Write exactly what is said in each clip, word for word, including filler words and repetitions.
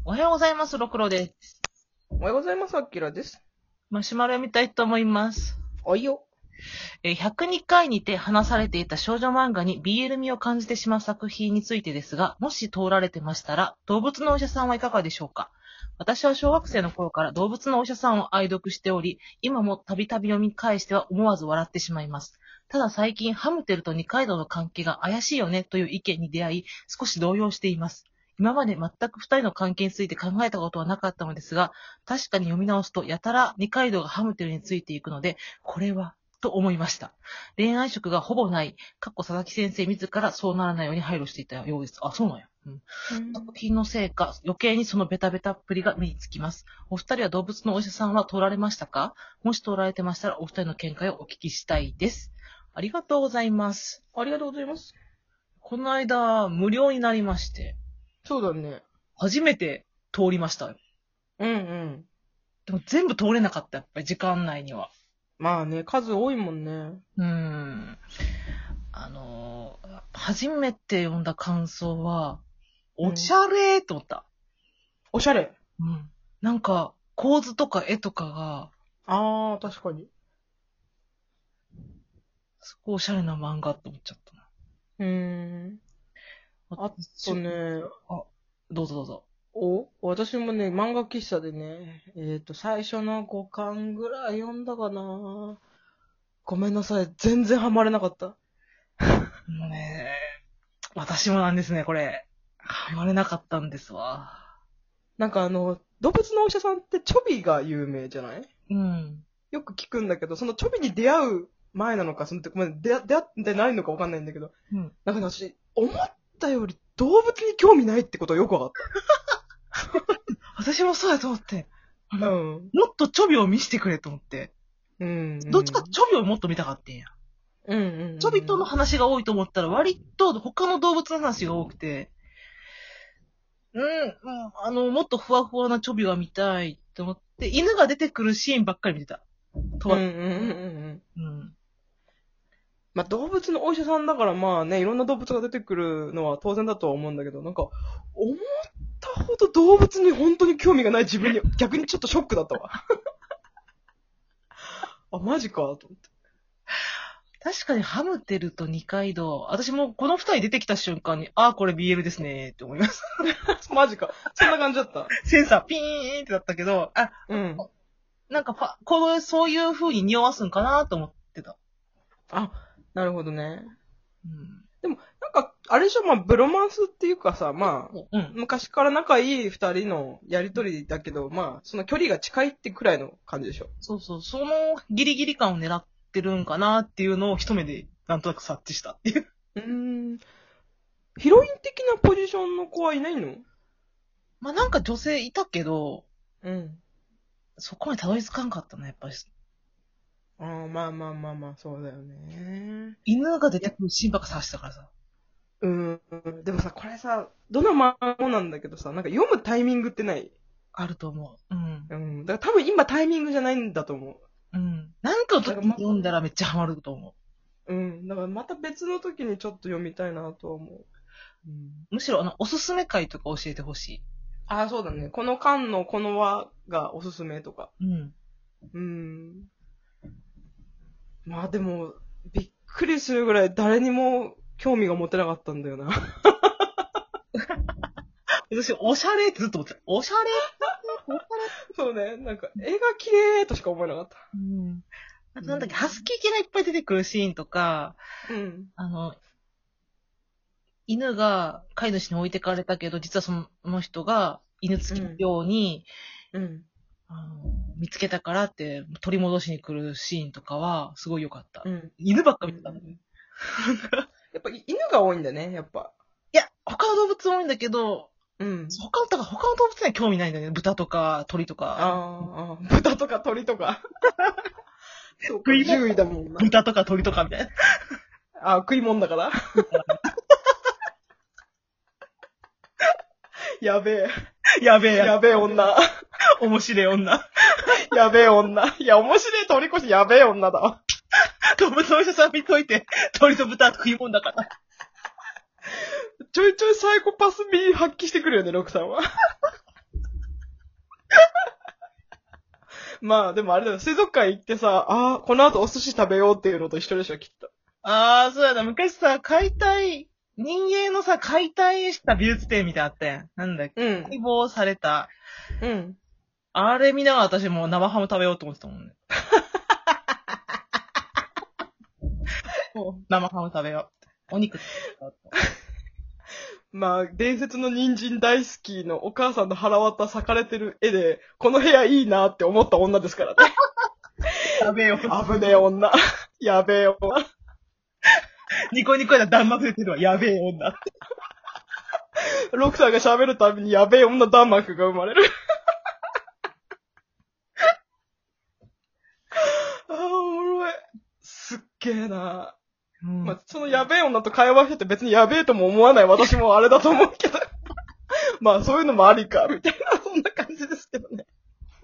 おはようございます、ろくろです。 おはようございます、あきらです。 マシュマロを見たいと思います。 おいよ。 えーひゃくにかいにて話されていた少女漫画に ビーエル 味を感じてしまう作品についてですが、もし通られてましたら、動物のお医者さんはいかがでしょうか？私は小学生の頃から動物のお医者さんを愛読しており、今もたびたび読み返しては思わず笑ってしまいます。ただ最近、ハムテルと二階堂の関係が怪しいよねという意見に出会い、少し動揺しています。今まで全く二人の関係について考えたことはなかったのですが、確かに読み直すと、やたら二階堂がハムテルについていくので、これは、と思いました。恋愛色がほぼない、かっこ佐々木先生自らそうならないように配慮していたようです。あ、そうなんや。うん、作品のせいか、余計にそのベタベタっぷりが目につきます。お二人は動物のお医者さんは通られましたか？もし通られてましたら、お二人の見解をお聞きしたいです。ありがとうございます。 ありがとうございます。 この間、無料になりまして、 そうだね。 初めて通りましたよ。 うんうん。 でも全部通れなかった、やっぱり時間内には。 まあね、数多いもんね。 うーん。あのー、初めて読んだ感想は、おしゃれーと思った。 おしゃれ。 うん。なんか、構図とか絵とかが、 ああ、確かに。 すごいおしゃれな漫画って思っちゃったな。 うーん。あとね、 あ、どうぞどうぞ。 お私もね、漫画喫茶でね、えっと、最初のごかんぐらい読んだかな。ごめんなさい。全然ハマれなかった。 もうね、私もなんですね、これ。ハマれなかったんですわ。 なんかあの、動物のお医者さんってチョビが有名じゃない？ うん。 よく聞くんだけど、そのチョビに出会う前なのか、その、ごめん、出会出会ってないのかわかんないんだけど、 うん。 なんか私、思ったより動物に興味ないってことがよくわかっ私もそうやと思って。 た。うん。 もっとチョビを見せてくれと思って。 うん、うん。 どっちかチョビをもっと見たかったんや。 うんうんうん。 チョビとの話が多いと思ったら割と他の動物の話が多くて、うん、うん、あの、もっとふわふわなチョビが見たいって思って、犬が出てくるシーンばっかり見てた。とは、 うんうんうんうん。 うん。 まあ、動物のお医者さんだからまあね、いろんな動物が出てくるのは当然だとは思うんだけど、なんか、思ったほど動物に本当に興味がない自分に逆にちょっとショックだったわ。あ、マジかと思って。 確かにハムテルと二階堂、私もこの二人出てきた瞬間に、ああ、これ ビーエル ですねって思います。 マジか。そんな感じだった。 センサーピーンってなったけど、あ、 うん。 なんかファ、この、そういう風に匂わすんかなと思ってた。 あ、なるほどね。 うん。 でも、なんか、あれでしょ、まあ、ブロマンスっていうかさ、まあ、 うん。 昔から仲いい二人のやりとりだけど、まあ、その距離が近いってくらいの感じでしょ。 そうそう、そのギリギリ感を狙ってるんかなっていうのを一目でなんとなく察知したっていう。 うーん。ヒロイン的なポジションの子はいないの？ まあなんか女性いたけど、 うん。 そこまでたどり着かんかったな、やっぱり。 ああ、まあまあまあまあ、そうだよね。 犬が出てくるシーンばっか刺したからさ。 うん。でもさ、これさ、どの漫画もなんだけどさ、なんか読むタイミングってない？ あると思う。うん。 うん。だから多分今タイミングじゃないんだと思う。 うん。なんかの時に読んだらめっちゃハマると思うん。だからまた別の時にちょっと読みたいなとは思う。うん。 う。むしろあの、おすすめ回とか教えてほしああ、そうだね。この巻のこの話がおすすめとか。 い。うん。 うん。まあでも、びっくりするぐらい誰にも興味が持てなかったんだよな。 私、おしゃれってずっと思ってた。おしゃれおしゃれそうね。なんか、絵が綺麗としか思えなかった。 うん。あとなんだっけ、ハスキー系がいっぱい出てくるシーンとか、 うん。 あの、犬が飼い主に置いてかれたけど、実はその人が犬付き用に、 うん。 あの見つけたからって取り戻しに来るシーンとかはすごい良かった。 うん。 犬ばっか見てたの。 うん、やっぱ犬が多いんだね、やっぱ。 いや、他の動物多いんだけど、 うん。 他の、だから他の動物には興味ないんだよね。豚とか鳥とか。 ああ、豚とか鳥とか。そうか、 食い物獣医だもんな。 豚とか鳥とかみたいな。 ああ、食い物だから。やべえ。 やべえややべえ女。 面白い女。 やべえ女。いや、面白い通り越しやべえ女だわ。 動物のお医者さん見といて、鳥と豚食い物だから。 ちょいちょいサイコパス味発揮してくるよね、ロクさんは。 まあ、でもあれだよ、水族館行ってさ、ああ、この後お寿司食べようっていうのと一緒でしょ、きっと。 ああ、そうやな。昔さ、解体、人間のさ、解体した美術展みたいなのあったやん。なんだっけ。 うん。 解剖された。 うん。 あれ見ながら私もう生ハム食べようと思ってたもんね。もう生ハム食べよう。お肉食べよう。 まあ、伝説の人参大好きのお母さんの腹渡裂かれてる絵で、この部屋いいなって思った女ですからね。 食べよう。 危ねえ女。やべえ女。 ニコニコやな弾幕出てるわ。やべえ女って。 ロクさんが喋るたびにやべえ女弾幕が生まれる。ああ、おもろい。すっげえな。 うんまあ、そのやべえ女と会話してて別にやべえとも思わない私もあれだと思うけど。まあ、そういうのもありか、みたいな、そんな感じですけどね。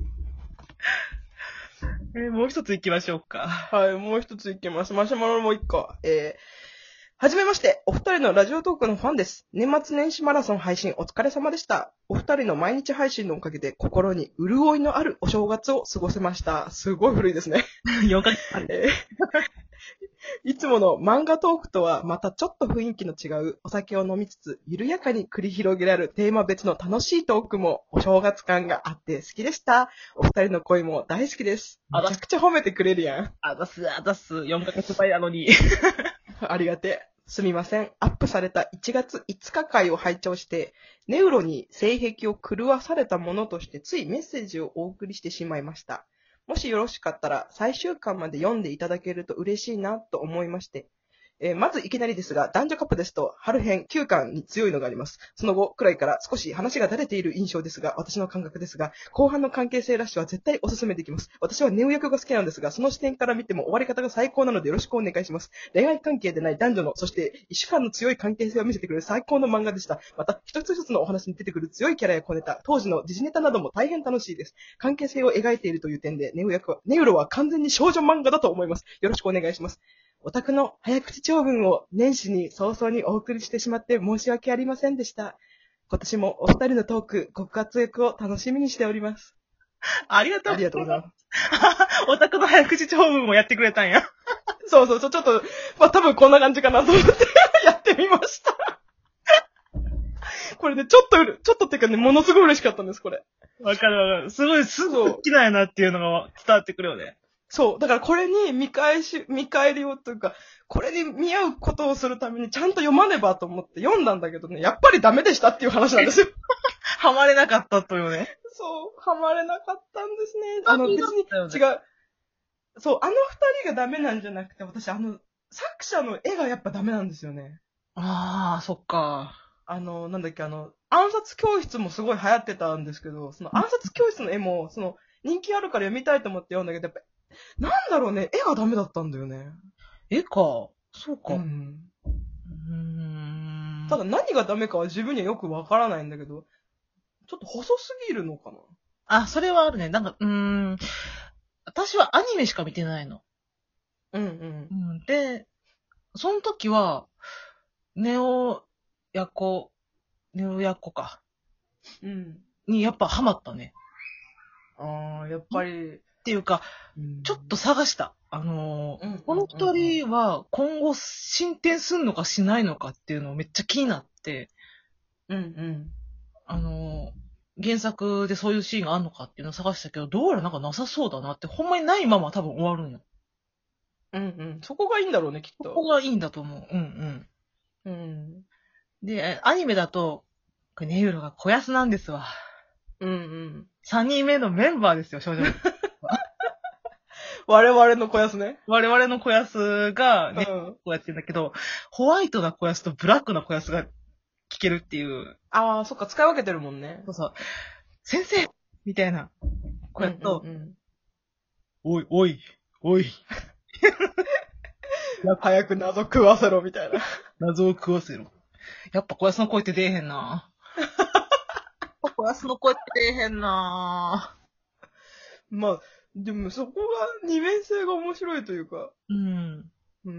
えーもう一つ行きましょうか。 はい、もう一ついきます。マシュマロもう一個。えー、はじめまして。お二人のラジオトークのファンです。年末年始マラソン配信お疲れ様でした。お二人の毎日配信のおかげで心に潤いのあるお正月を過ごせました。すごい古いですね。 よんかげつある。 えーいつもの漫画トークとはまたちょっと雰囲気の違うお酒を飲みつつ緩やかに繰り広げられるテーマ別の楽しいトークもお正月感があって好きでした。お二人の声も大好きです。 あめちゃくちゃ褒めてくれるやん。 あざす、あざす。よんかげつ前なのに。 ありがて。すみません。アップされたいちがついつか回を拝聴して、ネウロに性癖を狂わされたものとしてついメッセージをお送りしてしまいました。もしよろしかったら最終巻まで読んでいただけると嬉しいなと思いまして、えーまずいきなりですが、男女カップですと、春編きゅうかんに強いのがあります。その後くらいから少し話がだれている印象ですが、私の感覚ですが、後半の関係性ラッシュは絶対お勧めできます。私はネオ役が好きなんですが、その視点から見ても終わり方が最高なのでよろしくお願いします。恋愛関係でない男女の、そして一種間の強い関係性を見せてくれる最高の漫画でした。また、一つ一つのお話に出てくる強いキャラや小ネタ、当時の時事ネタなども大変楽しいです。関係性を描いているという点で、ネオ役は、ネウロは完全に少女漫画だと思います。よろしくお願いします。お宅の早口長文を年始に早々にお送りしてしまって申し訳ありませんでした。今年もお二人のトーク、ご活躍を楽しみにしております。 ありがとう。 ありがとうございます。 オタクの早口長文をやってくれたんや。 そうそうそう、ちょっと、まあ多分こんな感じかなと思ってやってみました。これね、ちょっとうる、ちょっとっていうかね、ものすごい嬉しかったんです、これ。 わかるわかる。すごい、すごい好きなんやなっていうのが伝わってくるよね。 そう。だからこれに見返し、見返りをというか、これに見合うことをするためにちゃんと読まねばと思って読んだんだけどね、やっぱりダメでしたっていう話なんですよ。 ハマれなかったというね。 そう、ハマれなかったんですね。あの、別にだよね違う。そう、あの二人がダメなんじゃなくて、私、あの、作者の絵がやっぱダメなんですよね。 ああ、そっか。 あの、なんだっけ、あの、暗殺教室もすごい流行ってたんですけど、その暗殺教室の絵も、その、人気あるから読みたいと思って読んだけど、やっぱ、なんだろうね、絵がダメだったんだよね。 えか。そうか。 う。 うんーん。 ただ何がダメかは自分にはよくわからないんだけど、ちょっと細すぎるのかな。 あ、それはあるね。なんか、うーん。私はアニメしか見てないの。 うんうんう。ん。で、その時は、ネオヤコ、ネオヤコか。 うん。 にやっぱハマったね。 ああ、やっぱり、 っていうか、ちょっと探した。あのーうんこの二人は今後進展すんのかしないのかっていうのをめっちゃ気になって、 うんうん。 あのー原作でそういうシーンがあるのかっていうのを探したけど、どうやらなんかなさそうだなって、ほんまにないまま多分終わるんよ。 うんうん。そこがいいんだろうね、きっと。 そこがいいんだと思う。うんうん。 うん。で、アニメだと、これネユロが小安なんですわ。 うんうん。 三人目のメンバーですよ、正直。 我々の子やすね。 我々の小安がね、 うん。 こうやってんだけど、ホワイトな小安とブラックな小安が聞けるっていう、 ああ、そっか、使い分けてるもんね。 そうそう、先生みたいな、こうやっと、 うんうんうんおい、おい、おい、 早く謎食わせろ、みたいな。 謎を食わせろ。やっぱ小安の声って出えへんな。やっぱ小安の声って出えへんな。 まあ、でもそこが二面性が面白いというか、 うん。 うん、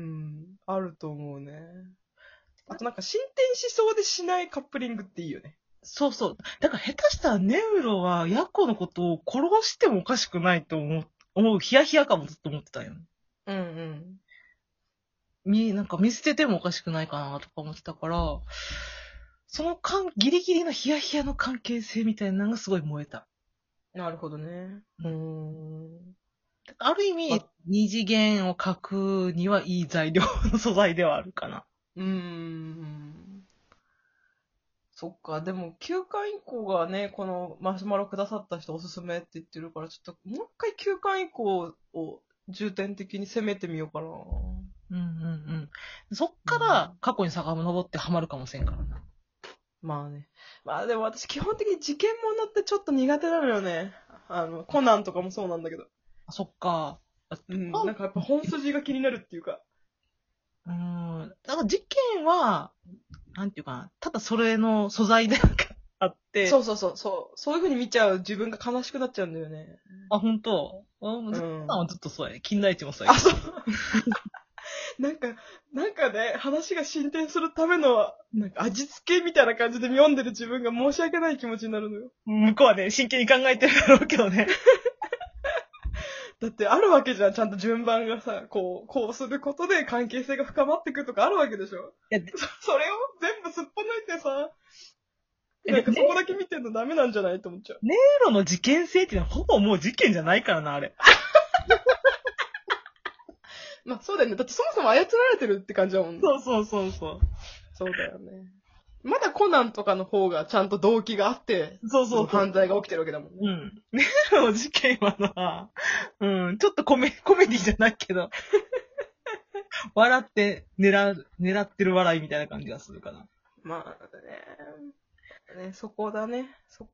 あると思うね。あとなんか進展しそうでしないカップリングっていいよね。 そうそう。だから下手したらネウロはヤコのことを殺してもおかしくないと思う、思うヒヤヒヤ感もずっと思ってたよ。 うんうん。 み、なんか見捨ててもおかしくないかなとか思ってたから、その間、ギリギリのヒヤヒヤの関係性みたいなのがすごい燃えた。 なるほどね。うーん。 ある意味、 ま二次元を描くにはいい材料の素材ではあるかな。 うーん。そっか、でもきゅうかん以降がね、このマシュマロくださった人おすすめって言ってるから、ちょっともう一回きゅうかん以降を重点的に攻めてみようかな。 うんうんうん。そっから過去に遡ってハマるかもしれんからな。 まあね。まあでも私基本的に事件ものってちょっと苦手なのよね。あの、コナンとかもそうなんだけど。 あ、そっか。 うん。 あなんかやっぱ本筋が気になるっていうか。 うーん。だから事件は、なんていうかな、ただそれの素材でなんかあって。 そうそうそう、そう。そういう風に見ちゃう自分が悲しくなっちゃうんだよね。 あ、ほんと。うん、ずっうんとずっとそうやね。金田一もそうやあ、 けど。 そう。なんか、なんかね、話が進展するための、なんか味付けみたいな感じで読んでる自分が申し訳ない気持ちになるのよ。 向こうはね、真剣に考えてるだろうけどね。 だってあるわけじゃん、ちゃんと順番がさ、こう、こうすることで関係性が深まってくるとかあるわけでしょ。 いや、 そそれを全部すっぽ抜いてさ、なんかそこだけ見てんのダメなんじゃないと思っちゃう。 ネロの事件性っていうのはほぼもう事件じゃないからな、あれ。 まあそうだよね。だってそもそも操られてるって感じだもんね。 そうそうそうそう。 そうだよね。まだコナンとかの方がちゃんと動機があって、 そうそうそう。 犯罪が起きてるわけだもんね。 うん。ネロの事件はな、うん、ちょっとコメ、コメディじゃないけど、笑って狙う、狙ってる笑いみたいな感じがするかな。 まあね。ね、そこだね。そ